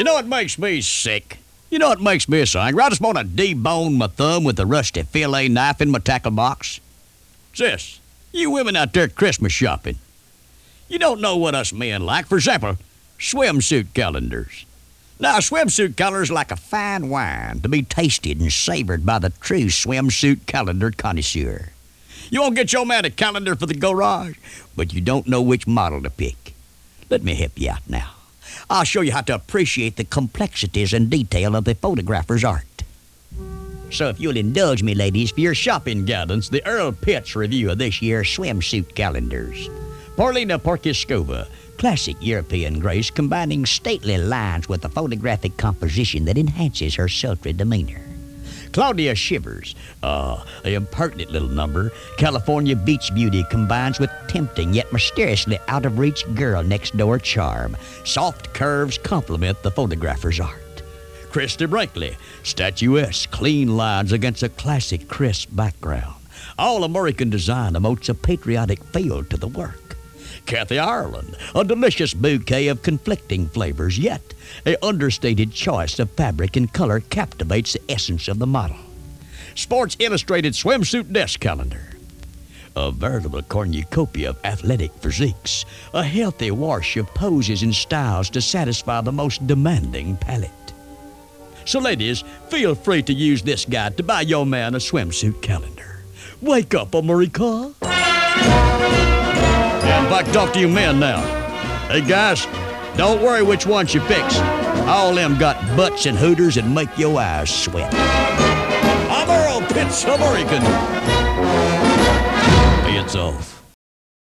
You know what makes me sick? You know what makes me so angry? I just want to debone my thumb with a rusty fillet knife in my tackle box. Sis, you women out there Christmas shopping, you don't know what us men like. For example, swimsuit calendars. Now, a swimsuit calendar is like a fine wine to be tasted and savored by the true swimsuit calendar connoisseur. You won't get your man a calendar for the garage, but you don't know which model to pick. Let me help you out now. I'll show you how to appreciate the complexities and detail of the photographer's art. So if you'll indulge me, ladies, for your shopping guidance, the Earl Pitts review of this year's swimsuit calendars. Paulina Porkiskova, classic European grace combining stately lines with a photographic composition that enhances her sultry demeanor. Claudia Shivers, an impertinent little number, California beach beauty combines with tempting yet mysteriously out-of-reach girl-next-door charm. Soft curves complement the photographer's art. Christy Brinkley, statuesque, clean lines against a classic, crisp background. All-American design emotes a patriotic feel to the work. Kathy Ireland, a delicious bouquet of conflicting flavors, yet an understated choice of fabric and color captivates the essence of the model. Sports Illustrated swimsuit desk calendar. A veritable cornucopia of athletic physiques, a healthy wash of poses and styles to satisfy the most demanding palate. So ladies, feel free to use this guide to buy your man a swimsuit calendar. Wake up, America! And if I can talk to you men now. Hey guys, don't worry which ones you fix. All them got butts and hooters and make your eyes sweat. I'm Earl Pitts, American. It's off.